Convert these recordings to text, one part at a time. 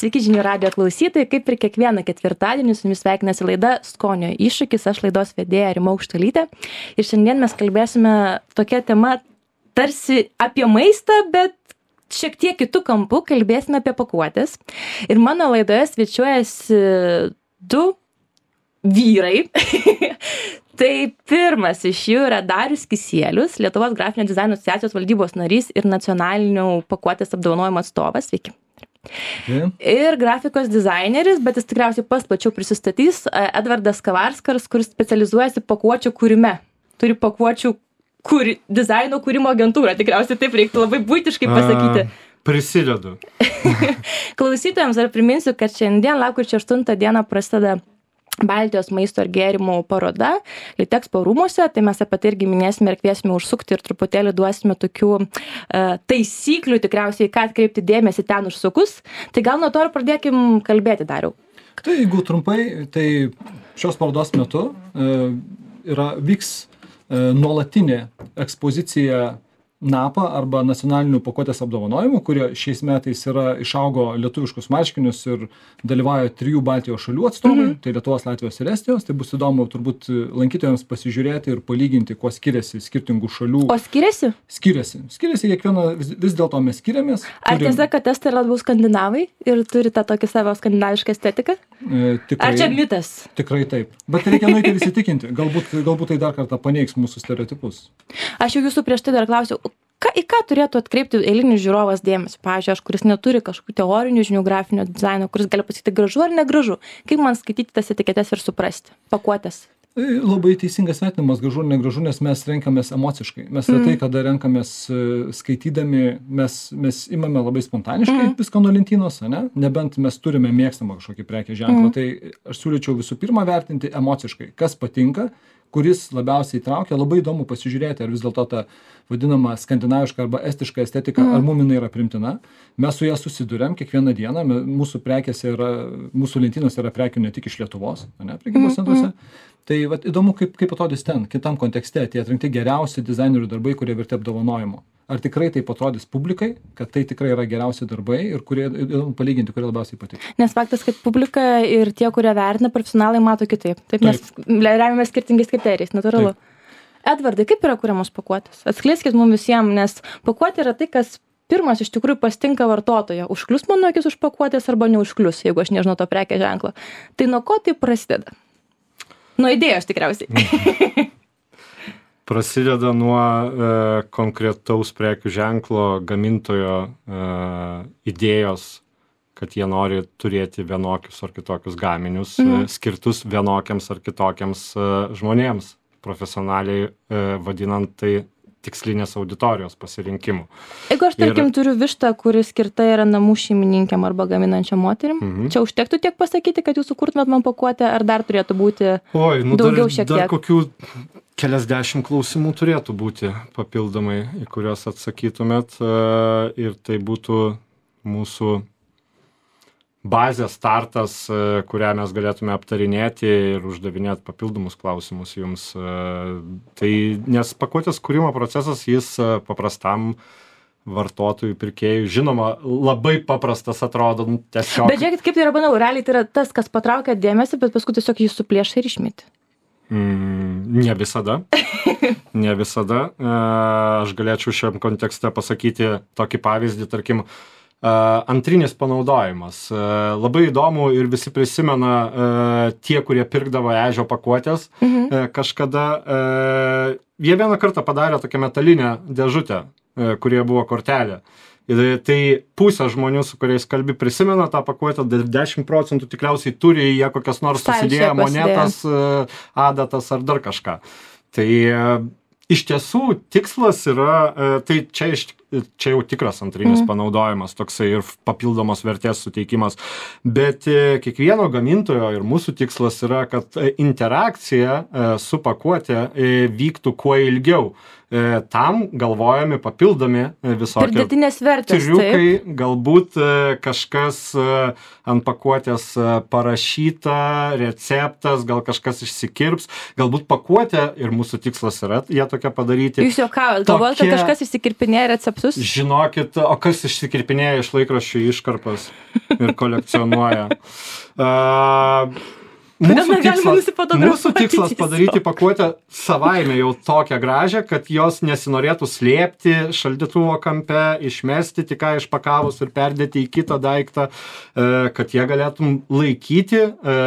Sveiki žinių radijo klausytojai, kaip ir kiekvieną ketvirtadienį su jumis sveikinasi laida Skonio iššūkis, aš laidos vedėja Rima Aukštuolytė. Ir šiandien mes kalbėsime tokia tema tarsi apie maistą, bet šiek tiek kitų kampų kalbėsime apie pakuotės. Ir mano laidoje svečiuojasi du vyrai. Tai pirmas iš jų yra Darius Kisielius, Lietuvos grafinio dizaino asociacijos valdybos narys ir nacionalinių pakuotės apdovanojimo atstovas. Sveiki. Ir grafikos dizaineris, bet jis tikriausiai pats plačiau prisistatys, Edvardas Kavarskas, kuris specializuojasi pakuočių kūrime. Turi pakuočių dizaino kūrimo agentūrą, tikriausiai taip reiktų labai buitiškai pasakyti. Prisidedu. Klausytojams dar priminsiu, kad šiandien lapkričio 8 dieną prasideda Baltijos maisto ir gėrimų paroda Litexpo rūmuose, tai mes apie tai irgi minėsime ir kviesime užsukti ir truputėlį duosime tokių taisyklių tikriausiai, ką atkreipti dėmesį ten užsukus. Tai gal nuo to ir pradėkim kalbėti, Dariau. Tai jeigu trumpai, tai šios parodos metu vyks nuolatinė ekspozicija NAPA arba nacionalinių pakuotės apdovanojimų, kurie šiais metais išaugo lietuviškus marškinius ir dalyvauja 3 Baltijos šalių atstovai, tai Lietuvos, Latvijos ir Estijos. Tai bus įdomu turbūt lankytojams pasižiūrėti ir palyginti, kuo skiriasi skirtingų šalių. O skiriasi? Skiriasi kiekvieną, vis dėlto mes skiriamės. Ar tiesa, kad estai yra labiau skandinavai ir turi tą tokį savo skandinavišką estetiką? Tikrai, ar čia mitas? Tikrai taip. Bet reikia nueiti ir įsitikinti. Galbūt tai dar kartą paneigs mūsų stereotipus. Aš jau jūsų prieš tai dar klausiau, į ką turėtų atkreipti eilinis žiūrovas dėmesį? Pavyzdžiui, kuris neturi kažkokių teorinių žinių grafinio dizaino, kuris gali pasakyti gražu ar negražu. Kaip man skaityti tas etiketes ir suprasti? Pakuotės. Labai teisingas vertinimas, gražu ar negražu, nes mes renkamės emociškai. Mes retai, kada renkamės skaitydami, mes imame labai spontaniškai viską nuo lentynos, nebent mes turime mėgstamą kažkokį prekės ženklą. Tai aš siūlyčiau visų pirma vertinti emociškai, kas patinka, kuris labiausiai traukia. Labai įdomu pasižiūrėti, ar vis dėlto ta vadinama skandinaviška arba estiška estetika, ar mum jinai yra primtina. Mes su ją susiduriam kiekvieną dieną. Mūsų lentynos yra prekių ne tik iš Lietuvos, prekybos centruose. Tai įdomu, kaip atrodys ten, kitam kontekste, tie atrinkti geriausi dizainerių darbai, kurie verti apdovanojimo. Ar tikrai taip atrodys publikai, kad tai tikrai yra geriausi darbai ir palyginti, kurie labiausiai patinka. Nes faktas, kad publika ir tie, kurie vertina, profesionalai mato kitaip. Taip. Mes remiamės skirtingais kriterijais, natūralu. Edvardai, kaip yra kuriamos pakuotės? Atskleiskit mums visiems, nes pakuotė yra tai, kas pirmas iš tikrųjų pastinka vartotojo. Užklius mano akis už pakuotės arba neužklius, jeigu aš nežinau to prekės ženklo. Tai nuo ko tai prasideda? Nuo idėjos tikriausiai. Prasideda nuo konkretaus prekių ženklo gamintojo idėjos, kad jie nori turėti vienokius ar kitokius gaminius, skirtus vienokiams ar kitokiams žmonėms, profesionaliai vadinant tai tikslinės auditorijos pasirinkimu. Jeigu aš, tarkim, turiu vištą, kuri skirta yra namų šeimininkėm arba gaminančiam moterim, čia užtektų tiek pasakyti, kad jūs sukurtumėt man pakuotę, ar dar turėtų būti daugiau šiek tiek? Dar kokių keliasdešimt klausimų turėtų būti papildomai, į kuriuos atsakytumėt, ir tai būtų mūsų bazės startas, kurią mes galėtume aptarinėti ir uždavinėti papildomus klausimus jums. Nes pakuotės kūrimo procesas, jis paprastam vartotojų, pirkėjų, žinoma, labai paprastas atrodo tiesiog. Bet žiūrėkit, kaip tai yra banalu. Realiai tai yra tas, kas patraukia dėmesį, bet paskui tiesiog jį suplėša ir išmeti. Ne visada. Ne visada. Aš galėčiau šiam kontekste pasakyti tokį pavyzdį, tarkim, antrinis panaudojimas. Labai įdomu ir visi prisimena tie, kurie pirkdavo ežio pakuotės kažkada. Jie vieną kartą padarė tokią metalinę dėžutę, kurie buvo kortelė. Tai pusė žmonių, su kuriais kalbi, prisimena tą pakuotę, 10% tikriausiai turi jie kokias nors susidėję monetas, adatas ar dar kažką. Tai iš tiesų tikslas yra, tai čia jau tikras antrinis panaudojimas, toksai ir papildomos vertės suteikimas, bet kiekvieno gamintojo ir mūsų tikslas yra, kad interakcija su pakuotė vyktų kuo ilgiau. Tam galvojami papildomi visokie pridėtinės vertės, triukai, galbūt kažkas ant pakuotės parašyta, receptas, gal kažkas išsikirps, galbūt pakuotė ir mūsų tikslas yra ją tokia padaryti. Jūs juokavot, galvojat, kad kažkas išsikirpinėja receptus? čipsus. Žinokit, o kas išsikirpinėja iš laikraščių iškarpas ir kolekcionuoja. Mūsų tikslas padaryti pakuotę savaime jau tokią gražią, kad jos nesinorėtų slėpti šaldytuvo kampe, išmesti tik ką išpakavus ir perdėti į kitą daiktą, kad jie galėtum laikyti,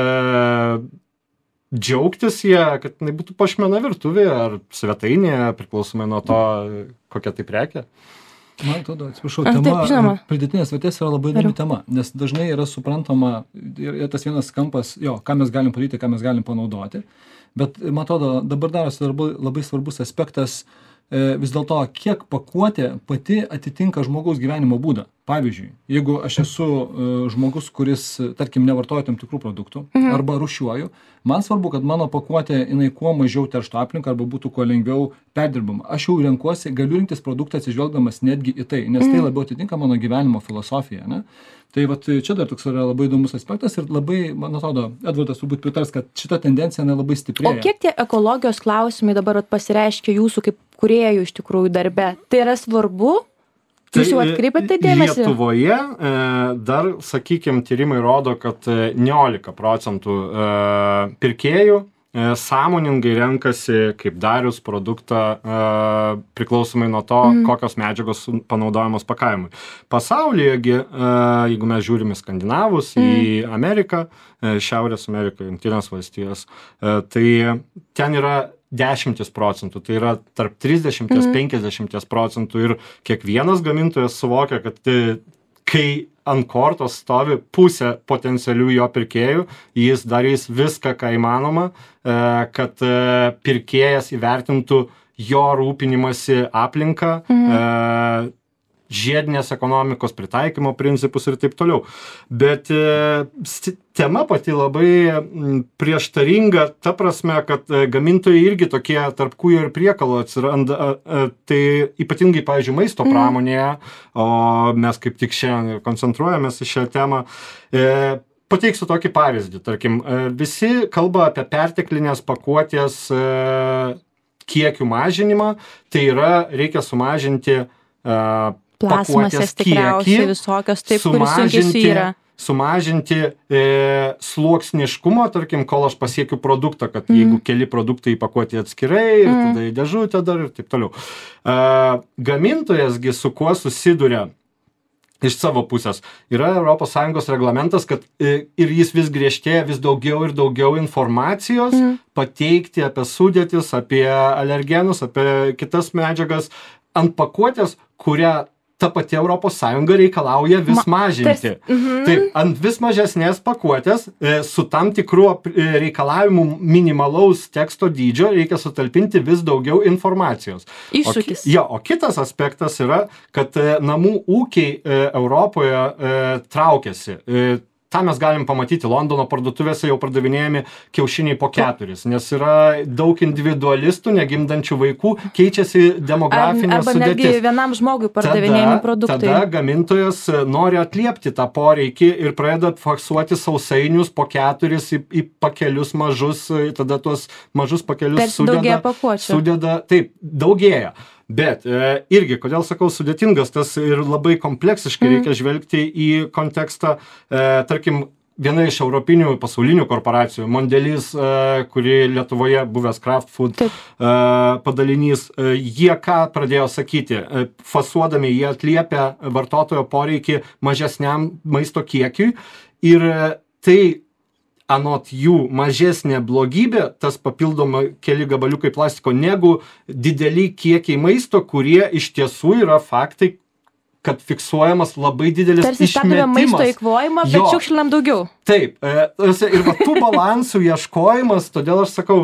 džiaugtis jie, kad būtų puošmena virtuvėje ar svetainėje, priklausomai nuo to, kokia tai prekė. Man atrodo, atsiprašau, tema pridėtinės vertės yra labai įdomi tema, nes dažnai yra suprantama ir tas vienas kampas, ką mes galim padaryti, ką mes galim panaudoti, bet man atrodo, dabar darosi labai svarbus aspektas vis dėlto, kiek pakuotė pati atitinka žmogaus gyvenimo būdą. Pavyzdžiui, jeigu aš esu žmogus, kuris, tarkim, nevartoja tam tikrų produktų arba rūšiuoju, man svarbu, kad mano pakuotė jinai kuo mažiau terštų aplinką arba būtų kuo lengviau perdirbama. Aš jau renkuosi, galiu rinktis produktą atsižvelgdamas netgi į tai, nes tai labiau atitinka mano gyvenimo filosofiją. Ne? Tai vat, čia dar toks yra labai įdomus aspektas ir labai, man atrodo, Edvardas turbūt pritars, kad šita tendencija labai stiprėja. O kiek tie ekologijos klausimai dabar pasireiškia jūsų kaip kūrėjų iš tikrųjų darbe? Tai yra svarbu? Jūs jau atkreipėte dėmesį? Lietuvoje dar, sakykime, tyrimai rodo, kad 19% pirkėjų sąmoningai renkasi kaip Darius produktą priklausomai nuo to, kokios medžiagos panaudojamos pakavimui. Pasaulyje, jeigu mes žiūrime Skandinavus, į Ameriką, Šiaurės Ameriką, Jungtinės valstijas, tai ten yra 10%, tai yra tarp 30-50% ir kiekvienas gamintojas suvokia, kad kai ant kortos stovi pusė potencialių jo pirkėjų, jis darys viską, ką įmanoma, kad pirkėjas įvertintų jo rūpinimąsi aplinką, žiedinės ekonomikos pritaikymo principus ir taip toliau. Bet tema pati labai prieštaringa, ta prasme, kad gamintojai irgi tokie tarp kūjo ir priekalo atsiranda, tai ypatingai, pavyzdžiui, maisto pramonėje, o mes kaip tik šiandien koncentruojamės į šią temą. Pateiksiu tokį pavyzdį, tarkim, visi kalba apie perteklinės pakuotės kiekių mažinimą, tai yra reikia sumažinti plasmasės tikriausiai visokios, taip, kuris sunkiai suyra. Sumažinti sluoksniškumo, tarkim, kol aš pasiekiu produktą, kad jeigu keli produktai įpakuoti atskirai ir tada į dėžutę dar ir taip toliau. Gamintojasgi su kuo susiduria iš savo pusės. Yra ES reglamentas, kad ir jis vis griežtėja, vis daugiau ir daugiau informacijos pateikti apie sudėtis, apie alergenus, apie kitas medžiagas ant pakuotės, kurią ta pati ES reikalauja vis mažinti. Taip, ant vis mažesnės pakuotės su tam tikru reikalavimu minimalaus teksto dydžio reikia sutalpinti vis daugiau informacijos. Iššūkis. O kitas aspektas yra, kad namų ūkiai Europoje traukiasi. tą mes galim pamatyti Londono parduotuvėse, jau pardavinėjami kiaušiniai po 4, nes yra daug individualistų, negimdančių vaikų, keičiasi demografinė sudėtis. Arba netgi vienam žmogui pardavinėjami produktai. Tada gamintojas nori atliepti tą poreikį ir pradeda faksuoti sausainius po 4 į pakelius mažus, tada tuos mažus pakelius sudeda, taip, daugėja. Bet irgi, kodėl sakau sudėtingas, tas ir labai kompleksiškai reikia žvelgti į kontekstą, tarkim, viena iš europinių pasaulinių korporacijų, Mondelez, kuri Lietuvoje buvęs Kraft Food padalinys, jie ką pradėjo sakyti, fasuodami jie atliepia vartotojo poreikį mažesniam maisto kiekiui ir tai anot jų mažesnė blogybė, tas papildoma keli gabaliukai plastiko, negu dideli kiekiai maisto, kurie iš tiesų yra faktai, kad fiksuojamas labai didelis išmetimas. Tarsi stabdome maisto įkvojimą, bet šiukšlinam daugiau. Taip, ir va tų balansų ieškojimas, todėl aš sakau,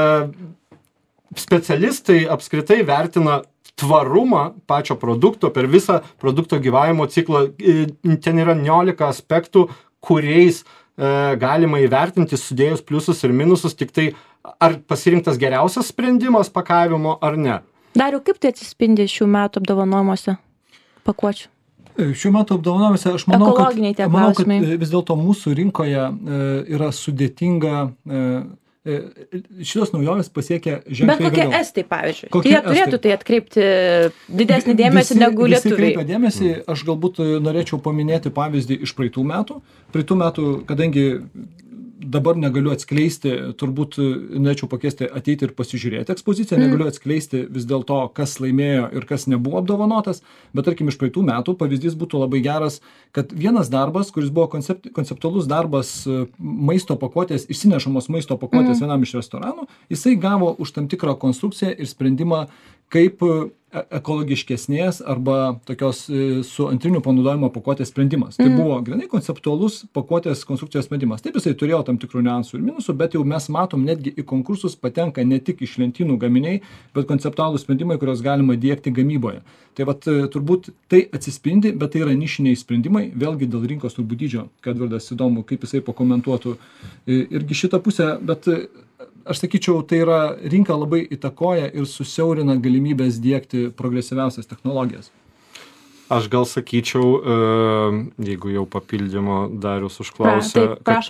specialistai apskritai vertina tvarumą pačio produkto per visą produkto gyvavimo ciklą. Ten yra 19 aspektų, kuriais galima įvertinti sudėjus pliusus ir minusus, tik tai ar pasirinktas geriausias sprendimas pakavimo ar ne. Dariau, kaip tai atsispindi šių metų apdovanojimuose pakuočių? Šių metų apdovanojimuose aš manau, kad vis dėlto mūsų rinkoje yra sudėtinga šitos naujovės pasiekia Bet ženkliai kokie vėliau. estai, pavyzdžiui? Kokie Jie turėtų tai atkreipti didesnį dėmesį negu Visi lietuviai. kreipia dėmesį, aš galbūt norėčiau paminėti pavyzdį iš praeitų metų. Praeitų metų, kadangi dabar negaliu atskleisti, turbūt norėčiau pakviesti ateiti ir pasižiūrėti ekspoziciją, negaliu atskleisti vis dėlto, kas laimėjo ir kas nebuvo apdovanotas, bet tarkim iš praeitų metų pavyzdys būtų labai geras, kad vienas darbas, kuris buvo konceptualus darbas maisto pakuotės, išsinešamos maisto pakuotės vienam iš restoranų, jisai gavo už tam tikrą konstrukciją ir sprendimą, kaip ekologiškesnės arba tokios su antriniu panaudojimo pakuotės sprendimas. Tai buvo grynai konceptualus pakuotės konstrukcijos sprendimas. Taip, jisai turėjo tam tikrų niuansų ir minusų, bet jau mes matom, netgi į konkursus patenka ne tik iš lentynų gaminiai, bet konceptualūs sprendimai, kurios galima diegti gamyboje. Tai vat turbūt tai atsispindi, bet tai yra nišiniai sprendimai, vėlgi dėl rinkos turbūt dydžio, kad Edvardas įdomu, kaip jisai pakomentuotų irgi šitą pusę, bet aš sakyčiau, tai yra rinka labai įtakoja ir susiaurina galimybės diegti progresyviausias technologijas. Aš gal sakyčiau, jeigu jau papildymo Darius užklausė, kad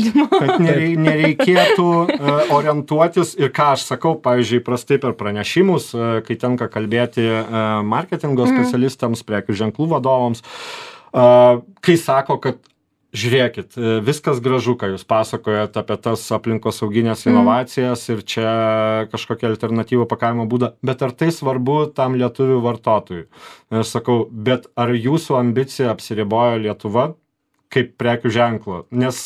nereikėtų orientuotis ir ką aš sakau, pavyzdžiui, prastai per pranešimus, kai tenka kalbėti marketingo specialistams, prekių ženklų vadovams, kai sako, kad žiūrėkit, viskas gražu, ką jūs pasakojat apie tas aplinkosauginės inovacijas ir čia kažkokia alternatyva pakavimo būdą, bet ar tai svarbu tam lietuvių vartotojui? Aš sakau, bet ar jūsų ambicija apsiribojo Lietuva kaip prekių ženklo? Nes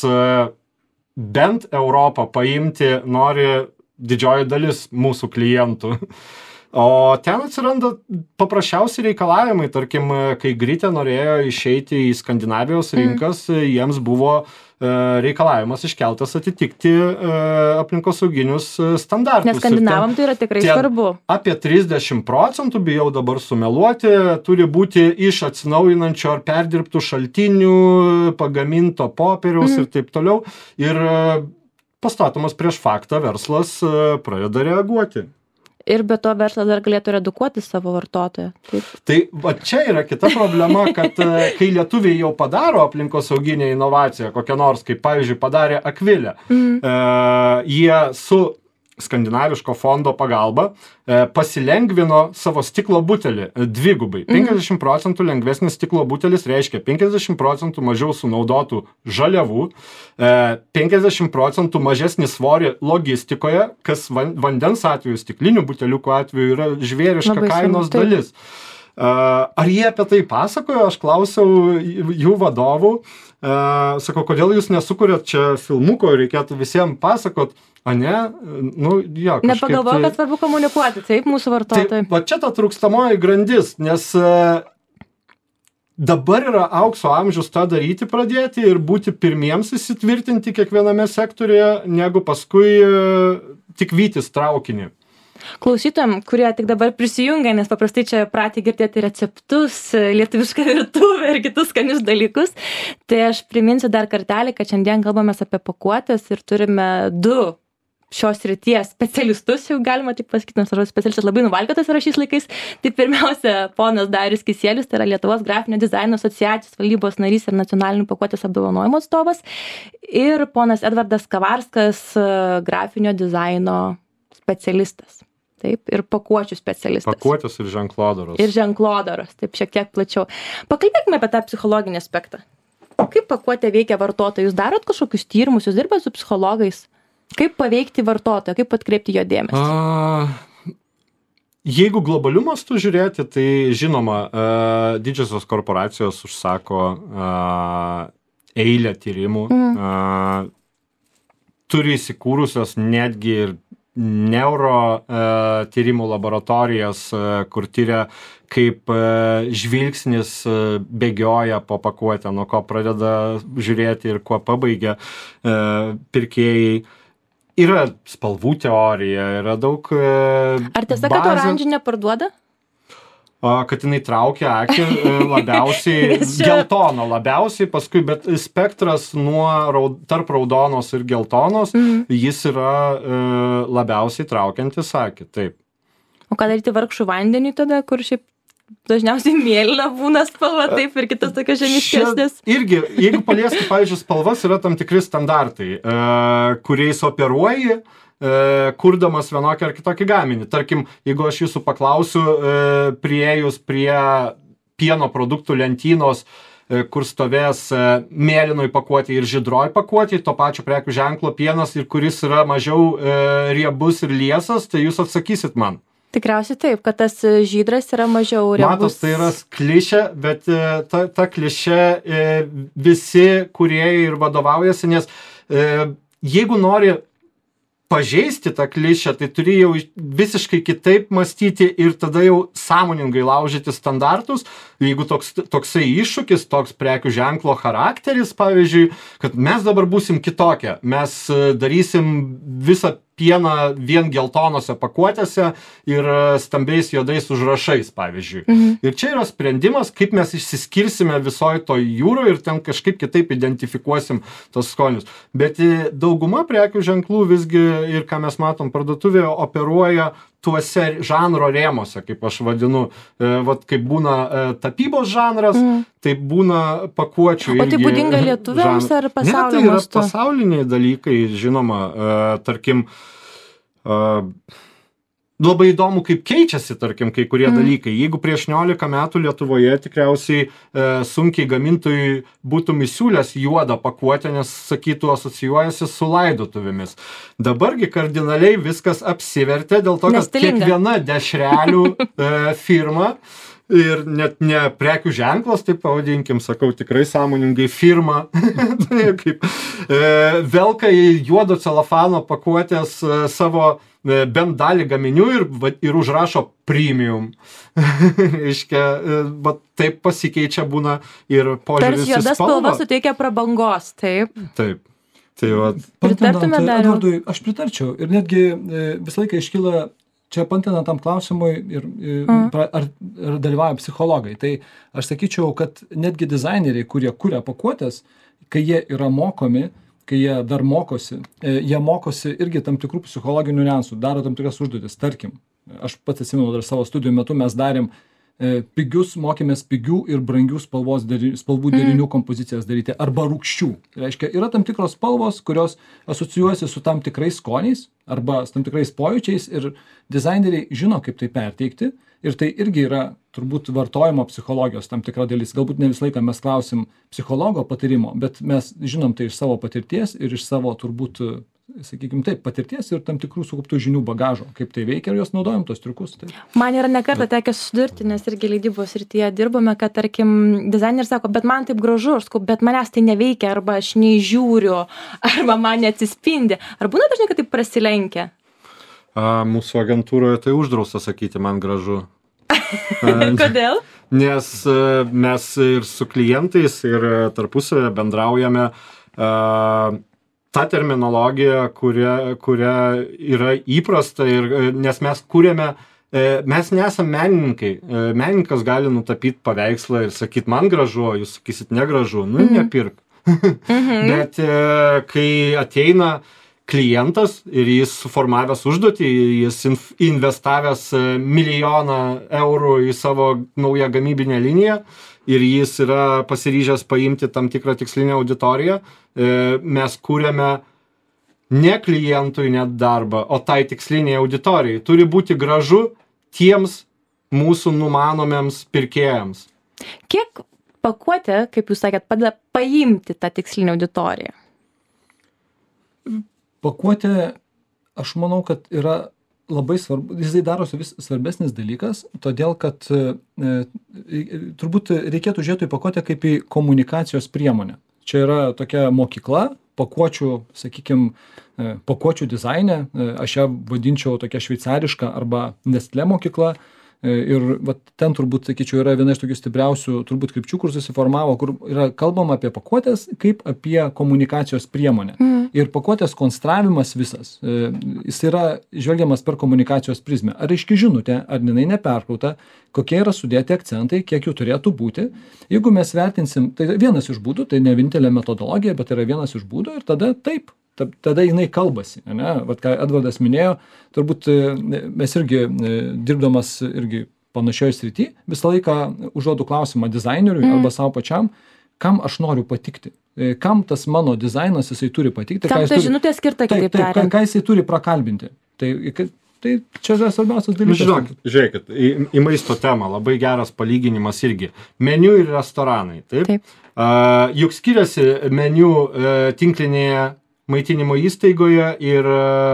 bent Europą paimti nori didžioji dalis mūsų klientų. O ten atsiranda paprasčiausi reikalavimai, tarkim, kai Grytė norėjo išeiti į Skandinavijos rinkas, jiems buvo reikalavimas iškeltas atitikti aplinkosauginius standartus. Nes skandinavam tai yra tikrai svarbu. Apie 30%, bijau dabar sumeluoti, turi būti iš atsinaujinančių ar perdirbtų šaltinių, pagaminto popieriaus ir taip toliau. Ir pastatomas prieš faktą verslas pradeda reaguoti. Ir be to verslas dar galėtų redukuoti savo vartotoją. Taip. Tai va čia yra kita problema, kad kai lietuviai jau padaro aplinkosauginę inovaciją, kokią nors, kaip pavyzdžiui padarė Akvilė, jie su skandinaviško fondo pagalba pasilengvino savo stiklo butelį dvigubai. 50% lengvesnis stiklo butelis reiškia 50% mažiau sunaudotų žaliavų, 50% mažesnį svorį logistikoje, kas vandens atveju, stiklinių buteliukų atveju yra žvėriška Labai kainos sunku, dalis. Ar jie apie tai pasakojo? Aš klausiau jų vadovų, sakau, kodėl jūs nesukuriat čia filmuko, reikėtų visiems pasakot. A ne? Nu, jo, nepagalvoju, kad svarbu komunikuoti, taip, mūsų vartotojai. Va čia ta trūkstamoji grandis, nes dabar yra aukso amžius tą daryti pradėti ir būti pirmiems įsitvirtinti kiekviename sektoriuje, negu paskui tik vytis traukinį. Klausytojam, kurie tik dabar prisijungia, nes paprastai čia pratę girdėti receptus, lietuvišką virtuvę ir kitus skanius dalykus, tai aš priminsiu dar kartelį, kad šiandien kalbamės apie pakuotės ir turime du šios srities specialistus, jau galima tik pasakyti, nes specialistas labai nuvalkiotas yra šiais laikais. Tai pirmiausia, ponas Darius Kisielius, tai yra Lietuvos grafinio dizaino asociacijos valdybos narys ir nacionalinių pakuotės apdovanojimo atstovas. Ir ponas Edvardas Kavarskas, grafinio dizaino specialistas. Taip, ir pakuočių specialistas. Pakuotės ir ženklodaros. Ir ženklodaros, taip, šiek tiek plačiau. Pakalbėkime apie tą psichologinį aspektą. Kaip pakuotė veikia vartotojus? Jūs darot kažkokius tyrimus, jūs dirbate su psichologais? Kaip paveikti vartotoją, kaip atkreipti jo dėmesį? Jeigu globaliu mastu žiūrėti, tai žinoma, didžiosios korporacijos užsako eilę tyrimų, turi įsikūrusios netgi ir neuro tyrimų laboratorijas, kur tyria, kaip žvilgsnis bėgioja po pakuotę, nuo ko pradeda žiūrėti ir kuo pabaigia pirkėjai. Yra spalvų teorija, yra daug Ar tiesa, kad oranžinė parduoda? Kad jinai traukia akį labiausiai, geltono labiausiai, paskui, bet spektras tarp raudonos ir geltonos, jis yra labiausiai traukiantis akį, taip. O ką daryti vargšų vandeniui tada, kur šiaip dažniausiai mėlyna būna spalva, taip ir kitas tokios žemiškesnės. Irgi, jeigu paliesti, pavyzdžiui, spalvas yra tam tikri standartai, kuriais operuoji, kurdamas vienokį ar kitokį gaminį. Tarkim, jeigu aš jūsų paklausiu, priėjus prie pieno produktų lentynos, kur stovės mėlynoj pakuotėj ir žydroj pakuotėj, to pačio prekių ženklo pienas ir kuris yra mažiau riebus ir liesas, tai jūs atsakysit man. Tikriausiai taip, kad tas žydras yra mažiau riebus. Matos, tai yra klišė, bet ta klišė visi kūrėjai ir vadovaujasi, nes jeigu nori pažeisti tą klišę, tai turi jau visiškai kitaip mąstyti ir tada jau sąmoningai laužyti standartus. Jeigu toksai iššūkis, toks prekių ženklo charakteris, pavyzdžiui, kad mes dabar būsim kitokie, mes darysim visą pieną vien geltonose pakuotėse ir stambiais juodais užrašais, pavyzdžiui. Ir čia yra sprendimas, kaip mes išsiskirsime visoje to jūroje ir ten kažkaip kitaip identifikuosim tos skonius. Bet dauguma prekių ženklų visgi ir ką mes matom parduotuvėje operuoja tuose žanro rėmose, kaip aš vadinu, vat kaip būna tapybos žanras, tai būna pakuočių. O tai būdinga lietuviams ar pasaulio mastu? Ne, tai yra pasauliniai dalykai, žinoma, tarkim, labai įdomu, kaip keičiasi, tarkim, kai kurie dalykai. Jeigu prieš 19 metų Lietuvoje tikriausiai sunkiai gamintojui būtų įsiūlęs juodą pakuotę, nes, sakytų, asocijuojasi su laidotuvėmis. Dabargi kardinaliai viskas apsivertė dėl to, kad kiekviena dešrelių firma ir net ne prekių ženklas, taip pavadinkim, sakau, tikrai sąmoningai firma, kaip velka į juodo celofano pakuotės savo bent dalį gaminių ir užrašo premium. Iškia, taip pasikeičia būna ir požiūris į spalvą. Tarsi juoda spalva suteikia prabangos, taip? Taip. Tai va. Pritartume dar? Edvardui, aš pritarčiau. Ir netgi visą laiką iškyla čia pantina tam klausimui ir ar dalyvauja psichologai. Tai aš sakyčiau, kad netgi dizaineriai, kurie kuria pakuotės, kai jie yra mokomi, kai jie dar mokosi, jie mokosi irgi tam tikrų psichologinių niuansų, daro tam tikras užduotis. Tarkim, aš pats atsimenu dar savo studijų metu mes darėm mokėmės pigių ir brangių spalvų derinių kompozicijas daryti arba rūgščių. Reiškia, yra tam tikros spalvos, kurios asocijuojasi su tam tikrais skoniais arba su tam tikrais pojūčiais ir dizaineriai žino, kaip tai perteikti ir tai irgi yra turbūt vartojimo psichologijos tam tikra dalis. Galbūt ne visą laiką mes klausim psichologo patarimo, bet mes žinom tai iš savo patirties ir iš savo turbūt, sakykime taip, patirties ir tam tikrų sukauptų žinių bagažo, kaip tai veikia ir jos naudojam tos triukus. Tai. Man yra nekartą tekę susidurti, nes irgi leidybos srityje dirbame, kad tarkim dizaineris sako, bet man taip gražu, aš sakau, bet manęs tai neveikia, arba aš neįžiūriu, arba man neatsispindi. Ar būna dažnai, kad taip prasilenkia? Mūsų agentūroje tai uždrausta sakyti man gražu. Kodėl? Nes mes ir su klientais, ir tarpusavę bendraujame ta terminologija, kuria yra įprasta, nes mes kūrėme, mes nesam menininkai. Menininkas gali nutapyti paveikslą ir sakyti, man gražu, o jūs sakysit negražu, nepirk. Bet kai ateina klientas ir jis suformavęs užduotį, jis investavęs 1 milijoną eurų į savo naują gamybinę liniją ir jis yra pasiryžęs paimti tam tikrą tikslinę auditoriją, mes kūrėme ne klientui net darbą, o tai tiksliniai auditorijai. Turi būti gražu tiems mūsų numanomiems pirkėjams. Kiek pakuotė, kaip jūs sakėt, padeda paimti tą tikslinę auditoriją? Pakuotė, aš manau, kad yra labai svarbu, jisai darosi vis svarbesnis dalykas, todėl kad turbūt reikėtų žiūrėti į pakuotę kaip į komunikacijos priemonę. Čia yra tokia mokykla, pakuočių, sakykime, pakuočių dizaine, aš ją vadinčiau tokia šveicariška arba Nestlé mokykla. Ir vat, ten turbūt, sakyčiau, yra viena iš tokių stipriausių turbūt krypčių, kur susiformavo, kur yra kalbama apie pakuotės kaip apie komunikacijos priemonę. Ir pakuotės konstravimas visas, jis yra žvelgiamas per komunikacijos prizmę. Ar aiški žinutė, ar jinai neperkrauta, kokie yra sudėti akcentai, kiek jų turėtų būti. Jeigu mes vertinsim, tai vienas iš būdų, tai ne vienintelė metodologija, bet yra vienas iš būdų ir tada taip. Tada jinai kalbasi, ne? Vat ką Edvardas minėjo, turbūt mes irgi dirbdamas irgi panašioj srity, visą laiką užduodu klausimą dizaineriui arba savo pačiam, kam aš noriu patikti, kam tas mano dizainas jisai turi patikti. Kam ta žinutė skirta, kitaip tariant. Ką jisai turi prakalbinti. Tai čia yra svarbiausias dalykas. Žinokit, žiūrėkit, į maisto temą labai geras palyginimas irgi. Meniu ir restoranai, taip? Juk skiriasi meniu tinklinėje maitinimo įstaigoje ir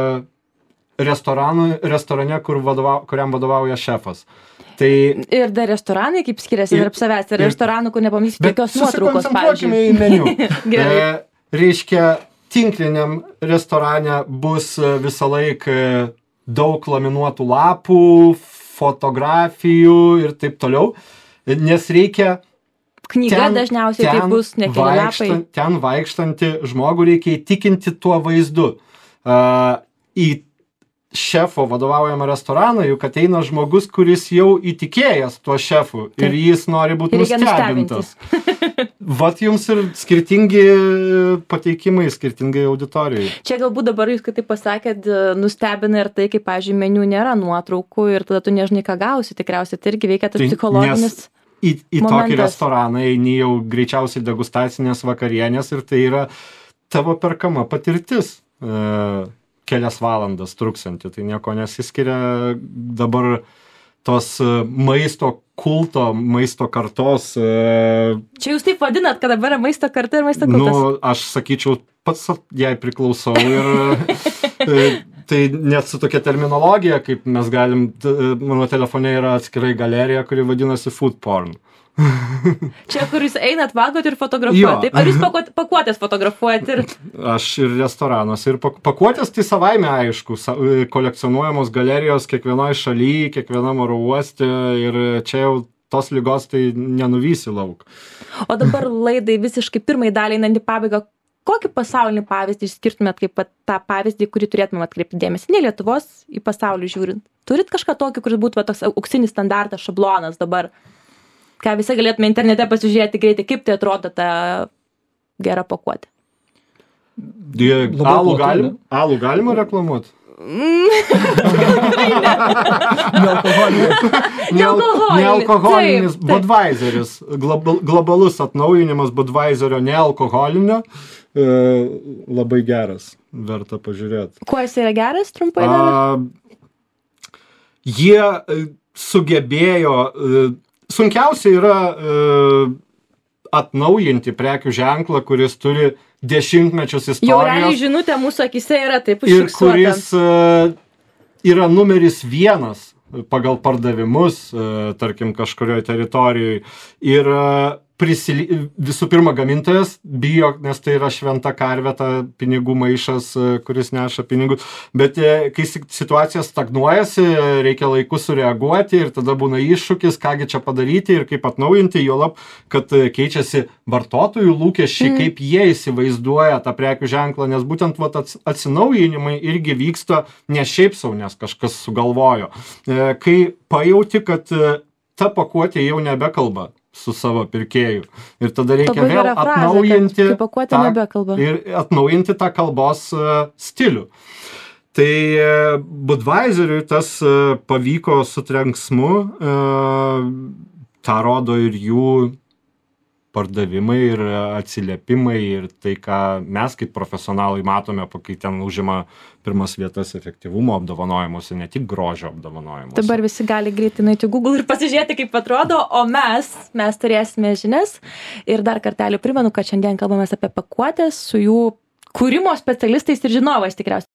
restorane, kuriam vadovauja šefas. Tai... Ir dar restoranai kaip skiriasi tarp savęs, ir restoranų, kur nepamatysit jokios nuotraukos, susikoncentruokime į meniu. Reiškia, tinkliniam restorane bus visą laiką daug laminuotų lapų, fotografijų ir taip toliau, nes reikia knyga dažniausiai tai bus ne keli lapai. Ten vaikštantį žmogų reikia įtikinti tuo vaizdu. Į šefo vadovaujamą restoraną juk ateina žmogus, kuris jau įtikėjęs tuo šefu ir jis nori būti nustebintas. Vat jums ir skirtingi pateikimai, skirtingai auditorijai. Čia galbūt dabar jūs, kai taip pasakėt, nustebina ir tai, kaip, pavyzdžiui, meniu nėra nuotraukų ir tada tu nežinai, ką gausi. Tikriausiai tai irgi veikia tas psichologinis į tokį restoraną eini jau greičiausiai degustacinės vakarienės ir tai yra tavo perkama patirtis. Kelias valandas truksanti, tai nieko nesiskiria dabar tos maisto kulto, maisto kartos. Čia jūs taip vadinat, kad dabar yra maisto karta ir maisto kultas? Aš sakyčiau, pats jai priklausau ir tai net su tokia terminologija, kaip mes galim, mano telefone yra atskirai galerija, kuri vadinasi food porn. Čia, kur jūs einat, valgot ir fotografuojat, taip? Ar jūs pakuotės fotografuojat ir... Aš ir restoranuose, ir pakuotės tai savaime aišku, kolekcionuojamos galerijos kiekvienoje šalyje, kiekvienam oro uoste ir čia jau tos ligos tai nenuvysi lauk. O dabar laidai visiškai pirmai daliai einant į pabaigą, kokį pasaulinį pavyzdį išskirtumėt kaip tą pavyzdį, kurį turėtumėm atkreipti dėmesį? Ne Lietuvos, į pasaulį žiūrint. Turit kažką tokį, kuris būtų toks auksinis standartas, šablonas dabar? Ką visi galėtume internete pasižiūrėti greitai, kaip tai atrodo ta gera pakuotė. Alų galima reklamuoti? Nealkoholinis Budweiseris, globalus atnaujinimas Budweiserio nealkoholinio, labai geras, verta pažiūrėti. Kuo jis yra geras, trumpai dar? Jie sugebėjo... Sunkiausia yra atnaujinti prekių ženklą, kuris turi dešimtmečius istorijos. Jau realiai žinutė mūsų akise yra taip užfiksuota. Ir kuris yra numeris 1 pagal pardavimus, tarkim, kažkurioje teritorijoje. Ir visų pirma, gamintojas bijo, nes tai yra šventa karvė, ta pinigų maišas, kuris neša pinigus. Bet kai situacija stagnuojasi, reikia laiku sureaguoti ir tada būna iššūkis, kągi čia padaryti ir kaip atnaujinti, juolab, kad keičiasi vartotojų lūkesčiai, kaip jie įsivaizduoja tą prekių ženklą, nes būtent atsinaujinimai irgi vyksta ne šiaip sau, nes kažkas sugalvojo. Kai pajauti, kad ta pakuotė jau nebekalba su savo pirkėjų. Ir tada reikia vėl atnaujinti tą kalbos stilių. Tai Budweiseriui tas pavyko su trenksmu, tą rodo ir jų pardavimai ir atsiliepimai ir tai, ką mes kaip profesionalai matome, kai ten užima pirmas vietas efektyvumo apdovanojimuose, ne tik grožio apdovanojimuose. Dabar visi gali greitai nueiti į Google ir pasižiūrėti, kaip atrodo, o mes turėsime žinias. Ir dar kartelį primenu, kad šiandien kalbamės apie pakuotės su jų kūrimo specialistais ir žinovais tikriausiai.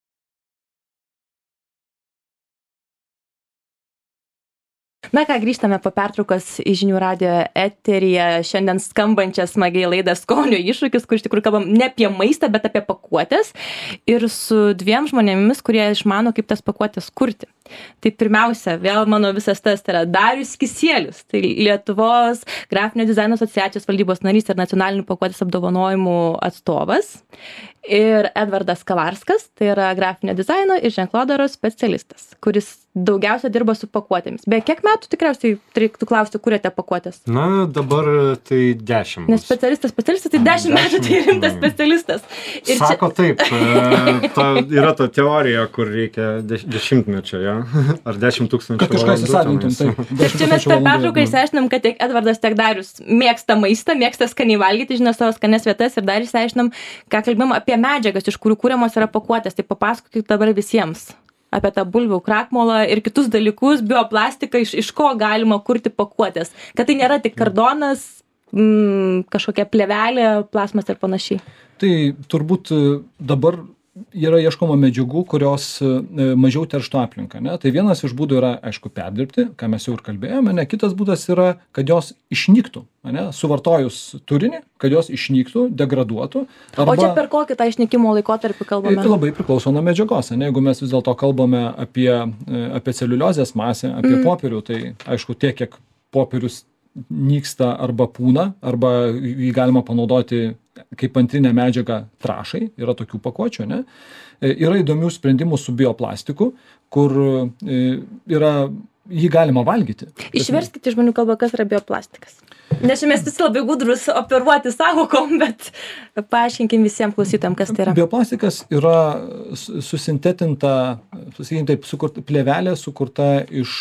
Na ką, grįžtame po pertraukos į Žinių radijo eteryje šiandien skambančią smagiai laidą Skonio iššūkis, kur iš tikrųjų kalbam ne apie maistą, bet apie pakuotės ir su dviem žmonėmis, kurie išmano, kaip tas pakuotės kurti. Tai pirmiausia, vėl mano visas tas yra Darius Kisielius, tai Lietuvos grafinio dizaino asociacijos valdybos narys ir nacionalinių pakuotės apdovanojimų atstovas. Ir Edvardas Kalarskas, tai yra grafinio dizaino ir ženklodaros specialistas, kuris daugiausia dirba su pakuotėmis. Be kiek metų tikriausiai reiktų klausti, kuriate pakuotės? Na, dabar tai 10. Nes specialistas, tai 10 metų tai rimtas specialistas. Ir sako taip, yra ta teorija, kur reikia 10-mečio, ja? ar 10 000 Kad kažką įsisavintum, taip. Ir čia mes per pertrauką išsiaiškinam, kad tiek Edvardas, tiek Darius mėgsta maistą, mėgsta skaniai valgyti, žino savo skanias vietas ir dar išsiaiškinam, ką kalbėjom apie medžiagas, iš kurių kūriamos yra pakuotės. Tai papasakokit dabar visiems apie tą bulvių krakmolą ir kitus dalykus, bioplastiką, iš ko galima kurti pakuotės. Kad tai nėra tik kardonas, kažkokia plėvelė, plasmas ir panašiai. Tai turbūt dabar yra ieškoma medžiagų, kurios mažiau terštų aplinką. Ne? Tai vienas iš būdų yra, aišku, perdirbti, ką mes jau ir kalbėjome. Ne? Kitas būdas yra, kad jos išnyktų. Ne? Suvartojus turinį, kad jos išnyktų, degraduotų. O čia per kokį tą išnykimo laikotarpį kalbame? Tai labai priklauso nuo medžiagos. Ne? Jeigu mes vis dėlto kalbame apie celiuliozės masę, apie popierių, tai aišku, tiek, kiek popierius nyksta arba pūna, arba jį galima panaudoti kaip antrinę medžiagą trąšai, yra tokių pakuočių, ne? Yra įdomių sprendimų su bioplastiku, kur jį galima valgyti. Išverskite žmonių kalbą, kas yra bioplastikas. Nes mes visi labai gudrus operuoti sąvokom, bet paaiškinkim visiems klausytojams, kas tai yra. Bioplastikas yra susintetinta, sakykime taip, plėvelė sukurta iš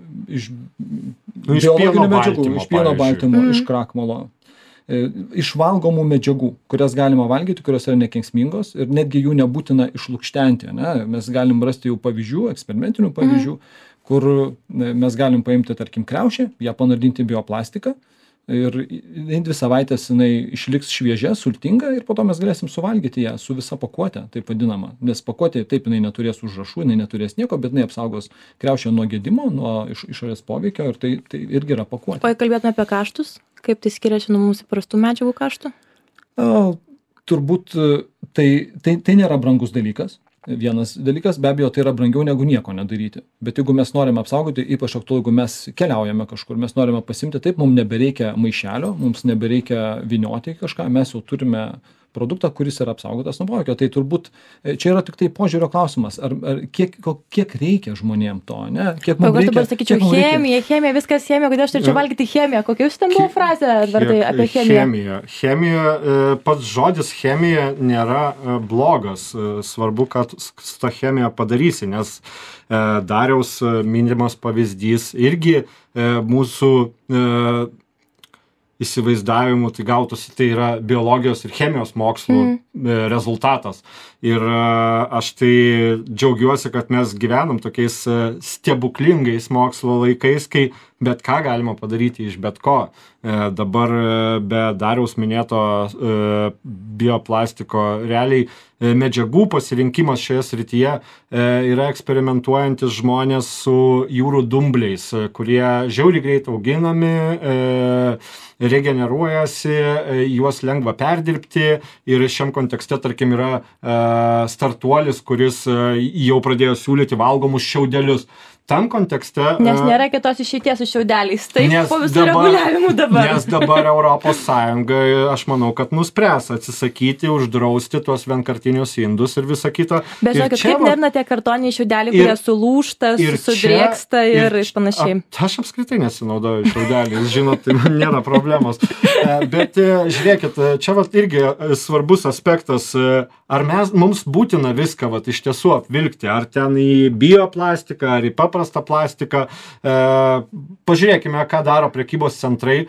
biologinių medžiagų, iš pieno baltymo, iš krakmolo, iš valgomų medžiagų, kurias galima valgyti, kurios yra nekenksmingos ir netgi jų nebūtina išlukštenti. Ne? Mes galim rasti jau pavyzdžių, eksperimentinių pavyzdžių, kur mes galim paimti, tarkim, kriaušę, ją panardinti bioplastiką ir 2 savaitės jinai išliks šviežia, sultinga ir po to mes galėsim suvalgyti ją su visa pakuotė, taip vadinama. Nes pakuotė taip jinai neturės užrašų, jinai neturės nieko, bet jinai apsaugos kriaušę nuo gedimo, nuo išorės poveikio ir tai irgi yra pakuotė. O jei kalbėtume apie kaštus, kaip tai skiriasi nuo mūsų įprastų medžiagų kaštų? Turbūt tai nėra brangus dalykas. Vienas dalykas, be abejo, tai yra brangiau negu nieko nedaryti. Bet jeigu mes norime apsaugoti, ypač aktualu, jeigu mes keliaujame kažkur, mes norime pasimti, taip, mums nebereikia maišelio, mums nebereikia vynioti kažką, mes jau turime produktą, kuris yra apsaugotas nuo poveikio. Tai turbūt čia yra tik tai požiūrio klausimas, ar kiek reikia žmonėm to, ne? Kiek mums reikia. Dabar sakyčiau, chemija, viskas chemija, kodėl aš turėčiau valgyti chemiją? Kokia jūs ten buvo frazė, Edvardai, apie chemiją? Chemija, pats žodis chemija nėra blogas. Svarbu, kad su ta chemija padarysi, nes Dariaus minimas pavyzdys irgi mūsų įsivaizdavimu, tai gautųsi, tai yra biologijos ir chemijos mokslų rezultatas. Ir aš tai džiaugiuosi, kad mes gyvenam tokiais stebuklingais mokslo laikais, kai bet ką galima padaryti iš bet ko. Dabar be Dariaus minėto bioplastiko realiai medžiagų pasirinkimas šioje srityje yra eksperimentuojantis žmonės su jūrų dumbliais, kurie žiauriai greit auginami, regeneruojasi, juos lengva perdirbti ir šiam kontekste, tarkim, yra startuolis, kuris jau pradėjo siūlyti valgomus šiaudelius. Tam kontekste... Nes nėra kitos išeities su šiaudeliais, taip, po visų reguliavimų dabar. Nes dabar Europos Sąjunga, aš manau, kad nuspręs atsisakyti, uždrausti tuos vienkartinius indus ir visą kitą. Bet žinokit, kaip nerina tie kartoniniai šiaudeliai, kurie sulūžta, sudrėksta ir panašiai. Aš apskritai nesinaudoju šiaudeliais, žinot, tai nėra problemos. Bet žiūrėkit, čia vat irgi svarbus aspektas, ar mums būtina viską vat iš tiesų apvilkti, ar ten į bioplastiką, ar į paprastą plastiką. Pažiūrėkime, ką daro prekybos centrai.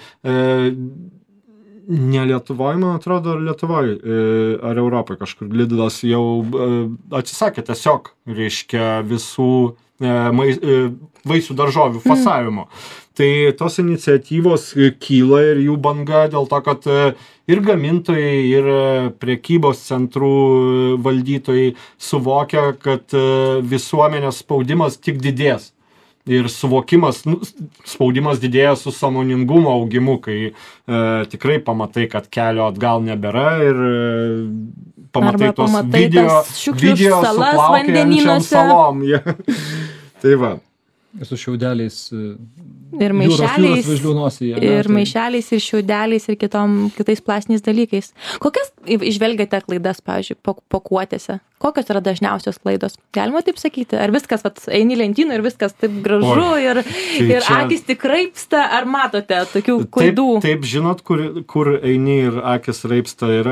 Ne Lietuvoj, man atrodo, ar Lietuvoj, ar Europoj kažkur. Lidlas jau atsisakė tiesiog, reiškia, visų vaisių daržovių fasavimo. Tai tos iniciatyvos kyla ir jų banga dėl to, kad ir gamintojai, ir prekybos centrų valdytojai suvokia, kad visuomenės spaudimas tik didės. Ir suvokimas, spaudimas didėja su sąmoningumo augimu, kai tikrai pamatai, kad kelio atgal nebėra ir pamatai tos video su plaukiojančiam salom. Tai va. Ir su šiaudeliais. Ir maišeliais, ir šiaudeliais, ir kitais plastiniais dalykais. Kokias išvelgiate klaidas, pavyzdžiui, pakuotėse? Kokios yra dažniausios klaidos? Galima taip sakyti? Ar viskas, eini lentyną ir viskas taip gražu ir akis tik raipsta? Ar matote tokių klaidų? Taip, žinot, kur eini ir akis raipsta, yra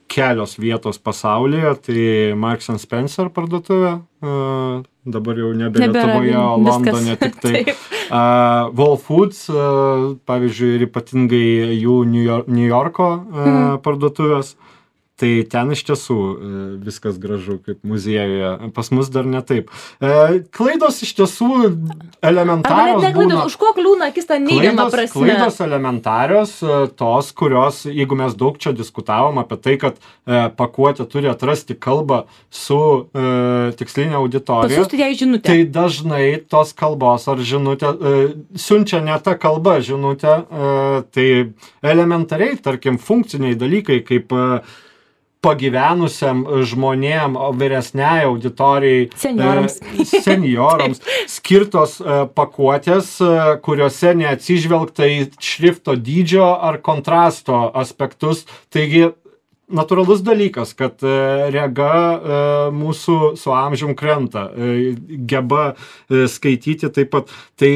kelios vietos pasaulyje, tai Marks & Spencer parduotuvė, dabar jau nebe Lietuvoje, o Londone tik tai. Whole Foods, pavyzdžiui, ir ypatingai jų New Yorko parduotuvės. Tai ten iš tiesų viskas gražu kaip muziejuje, pas mus dar ne taip. Klaidos iš tiesų elementarios būna. Už ko kliūna akis tą neigiamą prasme? Klaidos elementarios, tos, kurios, jeigu mes daug čia diskutavom apie tai, kad pakuotė turi atrasti kalbą su tikslinė auditorija, pasiųsti jai žinutę. Tai dažnai tos kalbos ar žinutė siunčia ne ta kalba žinutę, tai elementariai, tarkim, funkciniai dalykai, kaip pagyvenusiam žmonėm, vyresniai auditorijai, seniorams skirtos pakuotės, kuriuose neatsižvelgta į šrifto dydžio ar kontrasto aspektus. Taigi, natūralus dalykas, kad rega mūsų su amžium krenta, geba skaityti taip pat. Tai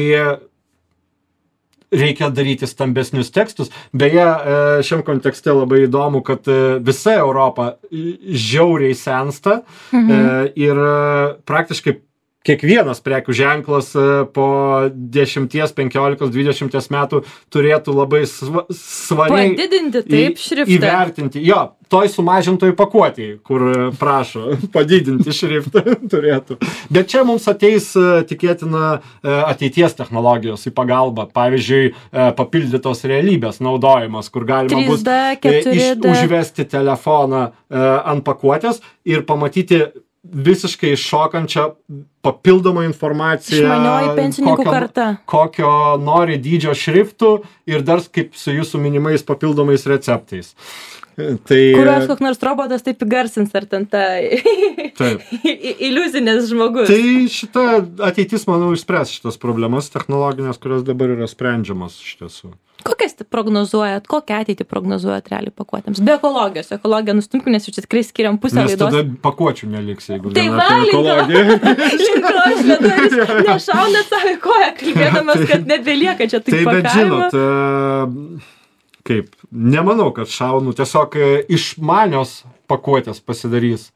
reikia daryti stambesnius tekstus. Beje, šiam kontekste labai įdomu, kad visa Europa žiauriai sensta ir praktiškai kiekvienas prekių ženklas po 10, 15, 20 metų turėtų labai svariai padidinti taip šriftą. Įvertinti. Jo, toj sumažintoj pakuotėj, kur prašo padidinti šriftą turėtų. Bet čia mums ateis tikėtina ateities technologijos į pagalbą. Pavyzdžiui, papildytos realybės naudojimas, kur galima 3D, bus užvesti telefoną ant pakuotės ir pamatyti visiškai šokančią papildomą informaciją. Išmanioji pensininkų karta. Kokio nori dydžio šriftų ir dar kaip su jūsų minimais papildomais receptais. Tai, kurios koks nors robotas taip įgarsins ar ten ta iliuzinės žmogus. Tai šita ateitis, manau, išspręs šitas problemas technologinės, kurios dabar yra sprendžiamos iš tiesų. Kokias prognozuojat, kokią ateitį prognozuojat realiai pakuotėms? Be ekologijos. Ekologiją nustumkim, nes jūs tikrai skiriam pusę laidos. Nes tada pakuočių neliks, jeigu tai viena apie ekologiją. Nešaunat savo koją, kalbėdamas, kad nebelieka čia taip pakavimo. Tai bet žinot, kaip, nemanau, kad šaunu, tiesiog išmanios pakuotės pasidarys.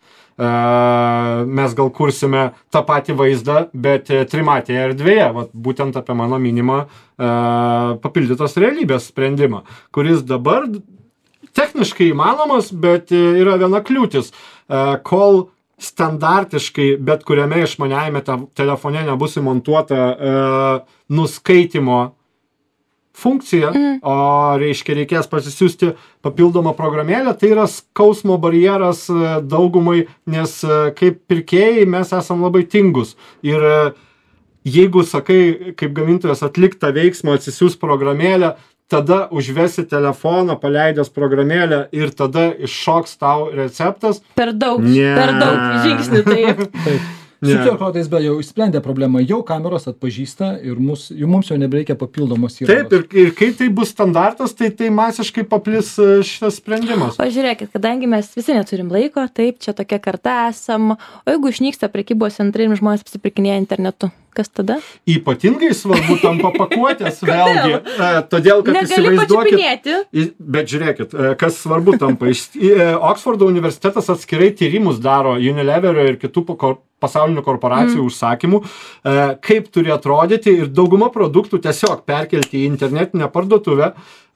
Mes gal kursime tą patį vaizdą, bet trimatėje erdvėje, vat, būtent apie mano minimą papildytos realybės sprendimą, kuris dabar techniškai įmanomas, bet yra viena kliūtis, kol standartiškai bet kuriame išmaniajame telefone nebus įmontuota nuskaitimo funkcija, o reiškia reikės pasisiųsti papildomą programėlę, tai yra skausmo barjeras daugumai, nes kaip pirkėjai mes esam labai tingus. Ir jeigu sakai, kaip gamintojas atlik tą veiksmą, atsisiųs programėlę, tada užvesi telefoną, paleidęs programėlę ir tada iššoks tau receptas. Per daug žingsnių, taip. Su QR kodais jau išsprendė problemą, jau kameros atpažįsta ir mums jau nebereikia papildomos įrangos. Taip, ir kai tai bus standartas, tai masiškai paplis šitas sprendimas. O žiūrėkit, kadangi mes visi neturim laiko, taip, čia tokia karta esam, o jeigu išnyksta prekybos centrai ir žmonės apsipirkinėja internetu, kas tada? Ypatingai svarbu tampa pakuotės vėlgi, todėl kad įsivaizduokit, bet žiūrėkit, kas svarbu tampa. Oksfordo universitetas atskirai tyrimus daro Unileverio ir kitų pasaulinių korporacijų užsakymų, kaip turi atrodyti ir dauguma produktų tiesiog perkelti į internetinę parduotuvę,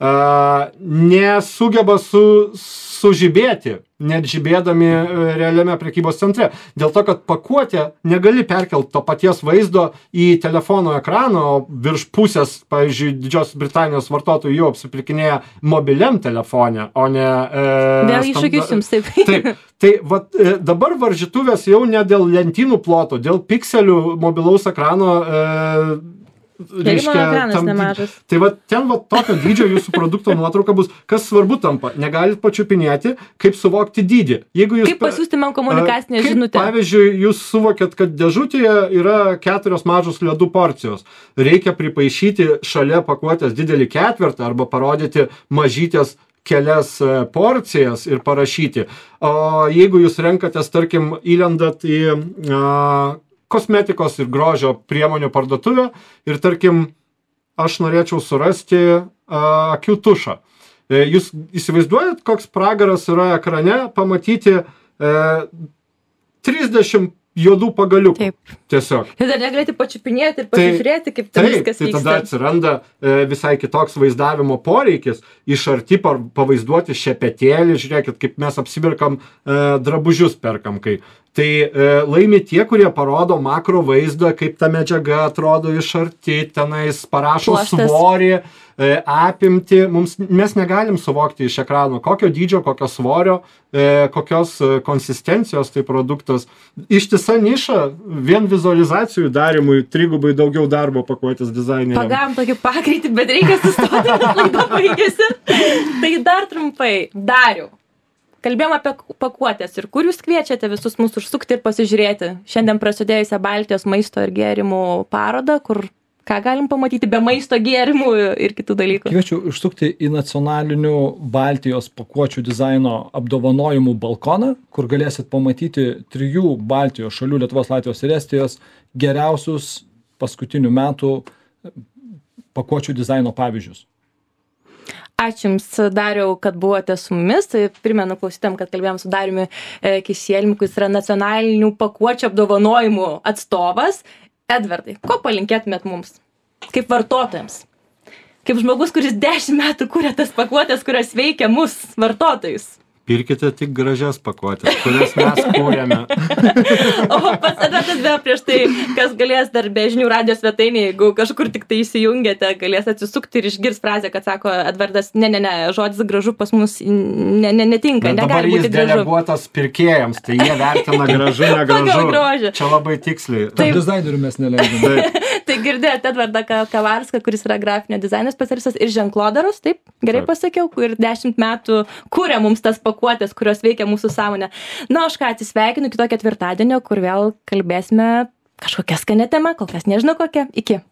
nesugeba sužibėti, net žibėdami realiame prekybos centre. Dėl to, kad pakuotė negali perkelti to paties vaizdo į telefono ekraną, o virš pusės, pavyzdžiui, Didžiosios Britanijos vartotojų jau apsipirkinėja mobiliam telefone, o ne... Vėl iššūkis jums taip. Taip. Tai vat, dabar varžytuvės jau ne dėl lentynų ploto, dėl pikselių mobilaus ekrano reiškia, tai va ten va tokio dydžio jūsų produkto nuotrauka bus, kas svarbu tampa, negalit pačiupinėti, kaip suvokti dydį. Kaip pasiųsti man komunikacinę žinutę? Pavyzdžiui, jūs suvokėt, kad dėžutėje yra 4 mažos ledų porcijos. Reikia pripaišyti šalia pakuotės didelį ketvertą arba parodyti mažytės kelias porcijas ir parašyti. O jeigu jūs renkatės, tarkim, įlendat į kosmetikos ir grožio priemonių parduotuvę ir, tarkim, aš norėčiau surasti akių tušą. Jūs įsivaizduojat, koks pragaras yra ekrane pamatyti 30 juodų pagaliukų. Taip. Tiesiog. Ir dar negalėti pačiupinėti ir pasižiūrėti, kaip ten viskas tai vyksta. Tada atsiranda visai kitoks vaizdavimo poreikis, iš arti pavaizduoti šepetėlį, žiūrėkit, kaip mes apsipirkam drabužius perkam, kai. Tai laimi tie, kurie parodo makro vaizdą, kaip ta medžiaga atrodo iš arti, tenais parašo svorį, apimti. Mes negalim suvokti iš ekrano, kokio dydžio, kokio svorio, kokios konsistencijos tai produktas. Ištisa niša, vien vizualizacijų darimui trigubai daugiau darbo pakuotės dizaineriam. Pagavom tokį pakreitį, bet reikia sustoti, kad laida baigėsi. Tai dar trumpai, Dariau. Kalbėjom apie pakuotės ir kur jūs kviečiate visus mus užsukti ir pasižiūrėti šiandien prasidėjusią Baltijos maisto ir gėrimų parodą, kur ką galim pamatyti be maisto gėrimų ir kitų dalykų. Kviečiu užsukti į nacionalinių Baltijos pakuočių dizaino apdovanojimų balkoną, kur galėsit pamatyti 3 Baltijos šalių, Lietuvos, Latvijos ir Estijos, geriausius paskutinių metų pakuočių dizaino pavyzdžius. Ačiū Jums, Dariau, kad buvote su mumis. Tai primenu klausytam, kad kalbėjom su Dariumi Kisieliumi, kuris yra nacionalinių pakuočių apdovanojimų atstovas. Edvardai, ko palinkėtumėt mums, kaip vartotojams? Kaip žmogus, kuris 10 metų kuria tas pakuotės, kurios veikia mus, vartotojus? Pirkite tik gražias pakuotės, kurias mes kūrėme. O pats Edvardas vėl prieš tai, kas galės dar be žinių radijo svetainėje, jeigu kažkur tik tai įsijungėte, galės atsisukti ir išgirs frazę, kad sako Edvardas, ne, žodis gražu pas mus netinka, negali būti gražu. Dabar jis deleguotas pirkėjams, tai jie vertina gražu, negražu. Čia labai tiksliai. Tarp dizainerių mes neleidžiame. Tai girdėjote Edvardą Kavarską, kuris yra grafinio dizaino specialistas ir ženklodaros, taip, gerai pasakiau, ir 10 metų kuria mums tas pakuotės, kurios veikia mūsų sąmonę. Na, aš ką atsisveikinu kito ketvirtadienio, kur vėl kalbėsime kažkokia skanė tema, kol kas nežinau kokia. Iki.